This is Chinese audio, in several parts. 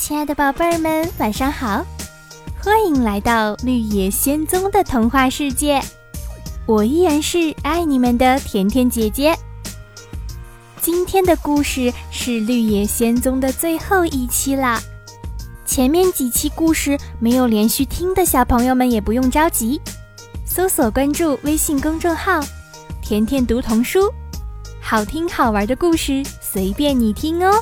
亲爱的宝贝儿们，晚上好！欢迎来到绿野仙踪的童话世界，我依然是爱你们的甜甜姐姐。今天的故事是绿野仙踪的最后一期啦，前面几期故事没有连续听的小朋友们也不用着急，搜索关注微信公众号甜甜读童书，好听好玩的故事随便你听哦。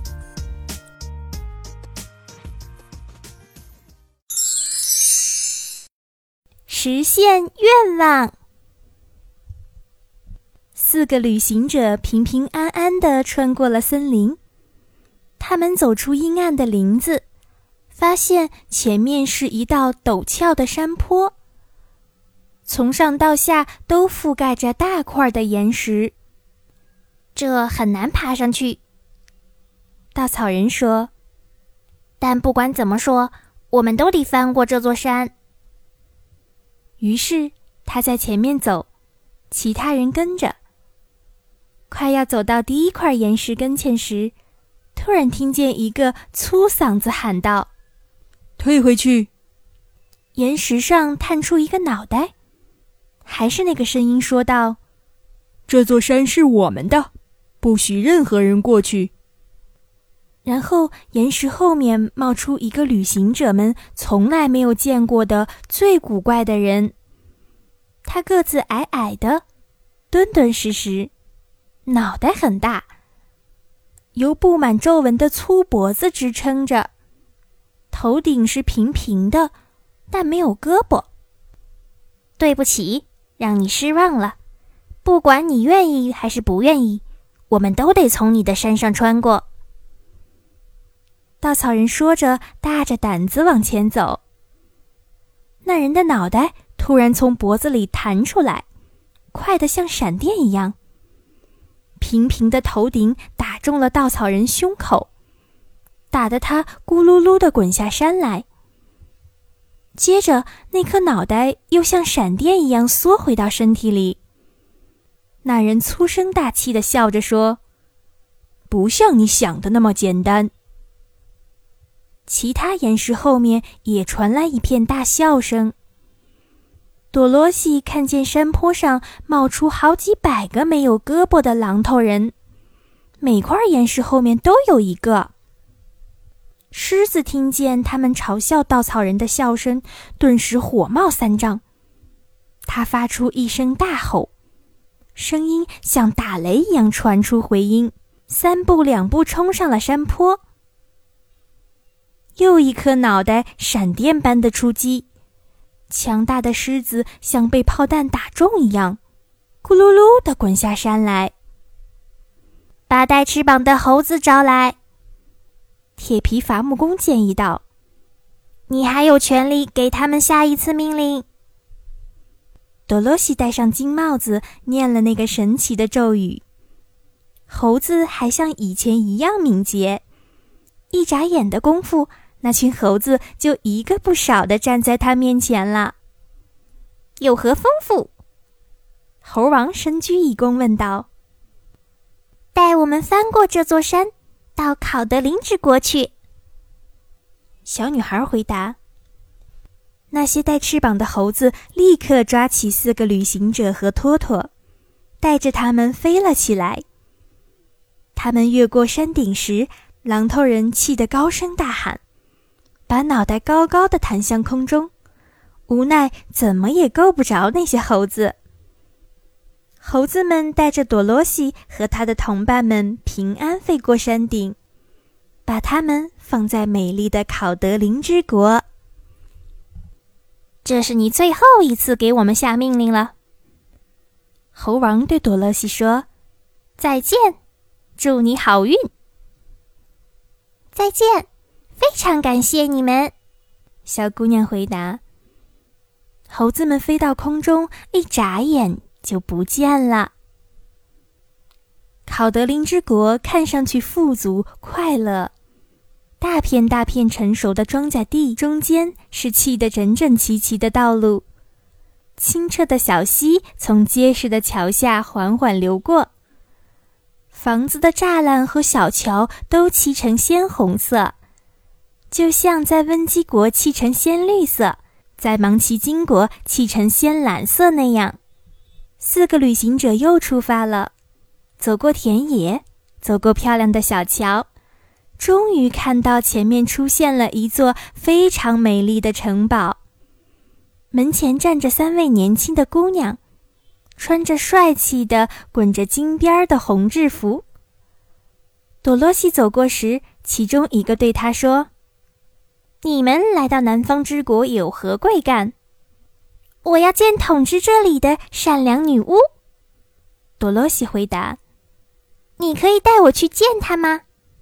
实现愿望。4个旅行者平平安安地穿过了森林，他们走出阴暗的林子，发现前面是一道陡峭的山坡，从上到下都覆盖着大块的岩石，这很难爬上去。稻草人说，但不管怎么说，我们都得翻过这座山。于是他在前面走，其他人跟着。快要走到第一块岩石跟前时，突然听见一个粗嗓子喊道： 退回去！ 岩石上探出一个脑袋，还是那个声音说道： 这座山是我们的，不许任何人过去。 然后岩石后面冒出一个旅行者们从来没有见过的最古怪的人。他个子矮矮的，敦敦实实，脑袋很大，由布满皱纹的粗脖子支撑着，头顶是平平的，但没有胳膊。对不起，让你失望了，不管你愿意还是不愿意，我们都得从你的山上穿过。稻草人说着，大着胆子往前走。那人的脑袋突然从脖子里弹出来，快得像闪电一样。平平的头顶打中了稻草人胸口，打得他咕噜噜地滚下山来。接着那颗脑袋又像闪电一样缩回到身体里。那人粗声大气地笑着说，不像你想的那么简单。其他岩石后面也传来一片大笑声。多罗西看见山坡上冒出好几百个没有胳膊的榔头人，每块岩石后面都有一个。狮子听见他们嘲笑稻草人的笑声，顿时火冒三丈。他发出一声大吼，声音像打雷一样传出回音，3步2步冲上了山坡。又一颗脑袋闪电般的出击，强大的狮子像被炮弹打中一样，咕噜噜地滚下山来。把带翅膀的猴子招来，铁皮伐木工建议道，你还有权利给他们下一次命令。多罗西戴上金帽子，念了那个神奇的咒语。猴子还像以前一样敏捷，一眨眼的功夫，那群猴子就一个不少地站在他面前了。有何吩咐？猴王深鞠一躬问道。带我们翻过这座山，到考德林之国去。小女孩回答。那些带翅膀的猴子立刻抓起4个旅行者和托托，带着他们飞了起来。他们越过山顶时，榔头人气得高声大喊，把脑袋高高地弹向空中，无奈怎么也够不着那些猴子。猴子们带着多罗西和他的同伴们平安飞过山顶，把他们放在美丽的考德林之国。这是你最后一次给我们下命令了。猴王对多罗西说，再见，祝你好运。再见，非常感谢你们，小姑娘回答。猴子们飞到空中，一眨眼就不见了。考德林之国看上去富足快乐，大片大片成熟的庄稼地中间是砌得整整齐齐的道路，清澈的小溪从结实的桥下缓缓流过，房子的栅栏和小桥都漆成鲜红色， 就像在温基国漆成鲜绿色，在芒奇金国漆成鲜蓝色那样。4个旅行者又出发了，走过田野，走过漂亮的小桥，终于看到前面出现了一座非常美丽的城堡。门前站着3位年轻的姑娘，穿着帅气的滚着金边的红制服。朵罗西走过时，其中一个对她说：“你们来到南方之国有何贵干？”“我要见统治这里的善良女巫。”朵罗西回答。“你可以带我去见她吗？”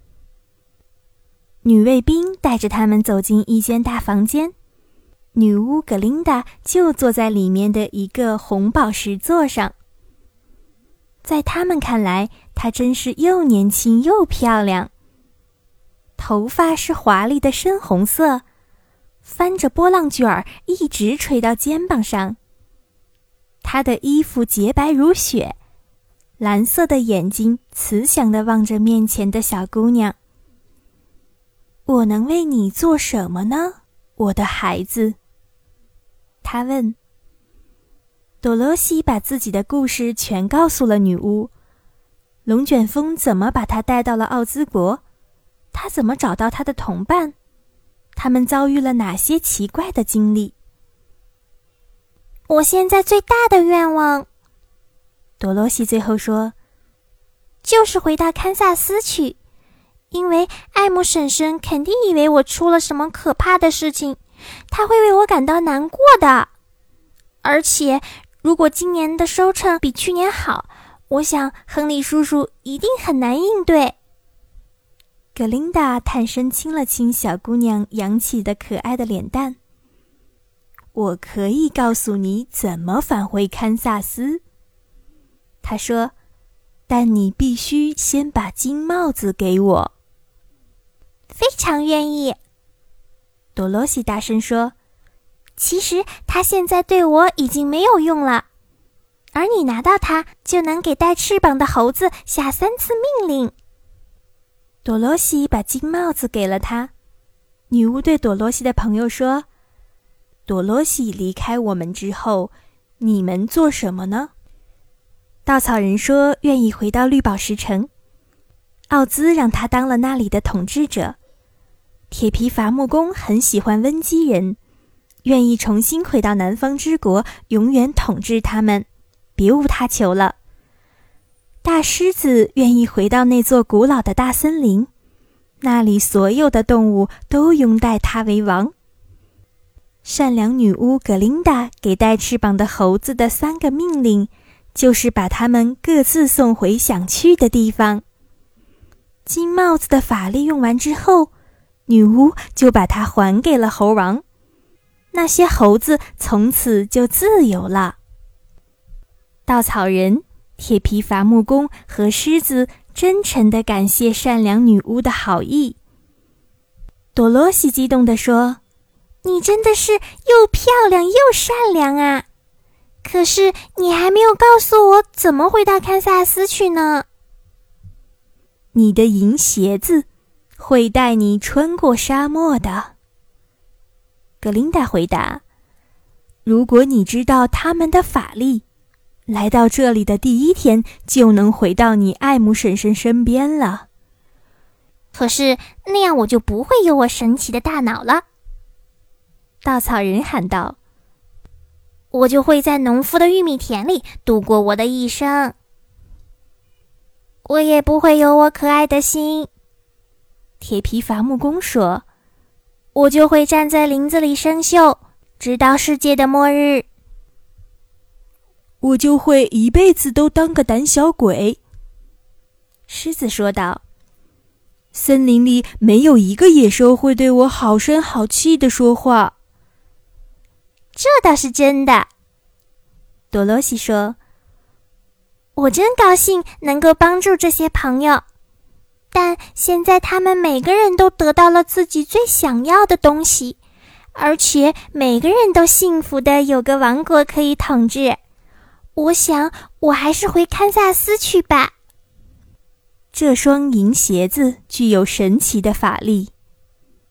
女卫兵带着他们走进一间大房间，女巫格琳达就坐在里面的一个红宝石座上。在他们看来，她真是又年轻又漂亮。头发是华丽的深红色，翻着波浪卷儿，一直垂到肩膀上。她的衣服洁白如雪，蓝色的眼睛慈祥地望着面前的小姑娘。“我能为你做什么呢，我的孩子？”她问。朵罗西把自己的故事全告诉了女巫。龙卷风怎么把她带到了奥兹国？她怎么找到她的同伴？他们遭遇了哪些奇怪的经历？“我现在最大的愿望，”朵罗西最后说，“就是回到堪萨斯去，因为艾姆婶婶肯定以为我出了什么可怕的事情，她会为我感到难过的。而且如果今年的收成比去年好，我想亨利叔叔一定很难应对。”格琳达探身亲了亲小姑娘扬起的可爱的脸蛋。“我可以告诉你怎么返回堪萨斯。”她说，“但你必须先把金帽子给我。”“非常愿意。”朵罗西大声说，“其实它现在对我已经没有用了，而你拿到它就能给带翅膀的猴子下3次命令。”朵罗西把金帽子给了他。女巫对朵罗西的朋友说：“朵罗西离开我们之后，你们做什么呢？”稻草人说愿意回到绿宝石城，奥兹让他当了那里的统治者。铁皮伐木工很喜欢温基人，愿意重新回到南方之国，永远统治他们，别无他求了。大狮子愿意回到那座古老的大森林，那里所有的动物都拥戴他为王。善良女巫格琳达给带翅膀的猴子的3个命令，就是把他们各自送回想去的地方。金帽子的法力用完之后，女巫就把它还给了猴王。那些猴子从此就自由了。稻草人、铁皮伐木工和狮子真诚地感谢善良女巫的好意。朵罗西激动地说：“你真的是又漂亮又善良啊！可是你还没有告诉我怎么回到堪萨斯去呢？”“你的银鞋子会带你穿过沙漠的。”格琳达回答。“如果你知道他们的法力，来到这里的第1天就能回到你爱姆婶婶身边了。”“可是那样我就不会有我神奇的大脑了。”稻草人喊道。“我就会在农夫的玉米田里度过我的一生。”“我也不会有我可爱的心。”铁皮伐木工说，“我就会站在林子里生锈，直到世界的末日。”“ 我就会一辈子都当个胆小鬼。” 狮子说道。 “森林里没有一个野兽会对我好声好气地说话。”“ 这倒是真的。”朵罗西说，“我真高兴能够帮助这些朋友，但现在他们每个人都得到了自己最想要的东西，而且每个人都幸福的有个王国可以统治。我想我还是回堪萨斯去吧。”这双银鞋子具有神奇的法力。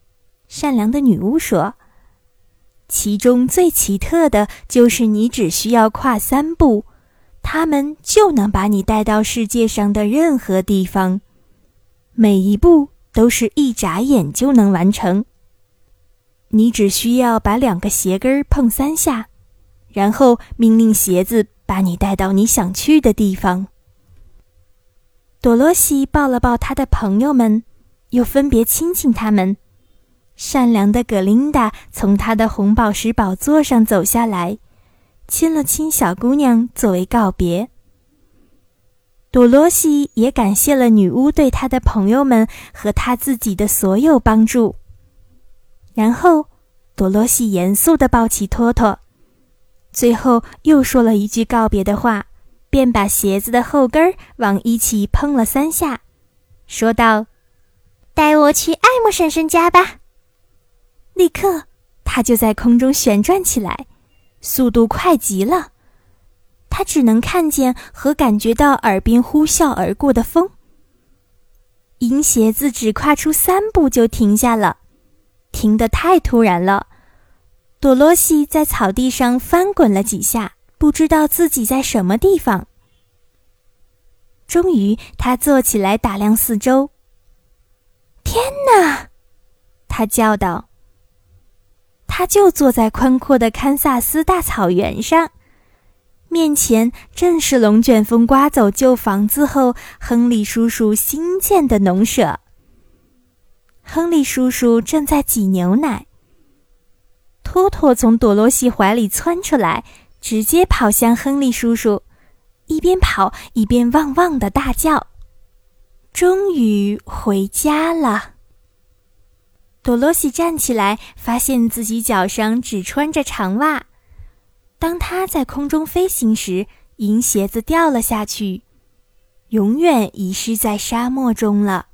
善良的女巫说，其中最奇特的就是你只需要跨3步，他们就能把你带到世界上的任何地方，每一步都是一眨眼就能完成。你只需要把2个鞋跟碰3下，然后命令鞋子把你带到你想去的地方。朵罗西抱了抱她的朋友们，又分别亲亲他们。善良的格琳达从她的红宝石宝座上走下来，亲了亲小姑娘作为告别。朵罗西也感谢了女巫对她的朋友们和她自己的所有帮助。然后朵罗西严肃地抱起托托，最后又说了一句告别的话，便把鞋子的后跟往一起碰了3下，说道：带我去艾姆婶婶家吧。立刻他就在空中旋转起来，速度快极了，他只能看见和感觉到耳边呼啸而过的风。银鞋子只跨出3步就停下了，停得太突然了。朵罗西在草地上翻滚了几下，不知道自己在什么地方。终于他坐起来打量四周。天哪！他叫道。他就坐在宽阔的堪萨斯大草原上，面前正是龙卷风刮走旧房子后亨利叔叔新建的农舍。亨利叔叔正在挤牛奶。托托从朵罗西怀里窜出来，直接跑向亨利叔叔，一边跑一边汪汪地大叫。终于回家了。朵罗西站起来，发现自己脚上只穿着长袜。当她在空中飞行时，银鞋子掉了下去，永远遗失在沙漠中了。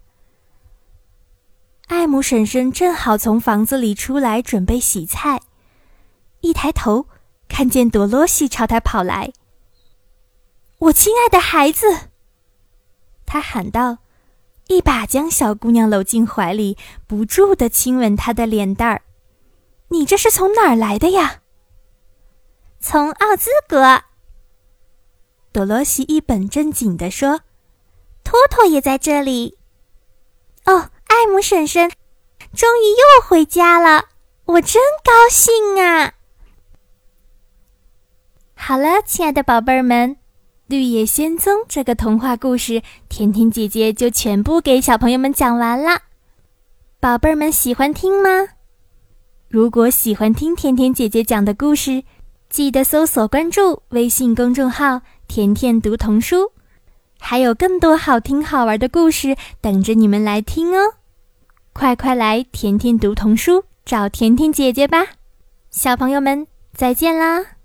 艾姆婶婶正好从房子里出来准备洗菜，一抬头看见朵罗西朝她跑来。我亲爱的孩子，她喊道，一把将小姑娘搂进怀里，不住地亲吻她的脸蛋儿。你这是从哪儿来的呀？从奥兹国。朵罗西一本正经地说，托托也在这里。哦，艾姆婶婶，终于又回家了，我真高兴啊！好了，亲爱的宝贝儿们，绿野仙踪这个童话故事，甜甜姐姐就全部给小朋友们讲完了。宝贝儿们喜欢听吗？如果喜欢听甜甜姐姐讲的故事，记得搜索关注微信公众号甜甜读童书，还有更多好听好玩的故事等着你们来听哦。快快来甜甜读童书找甜甜姐姐吧。小朋友们再见啦。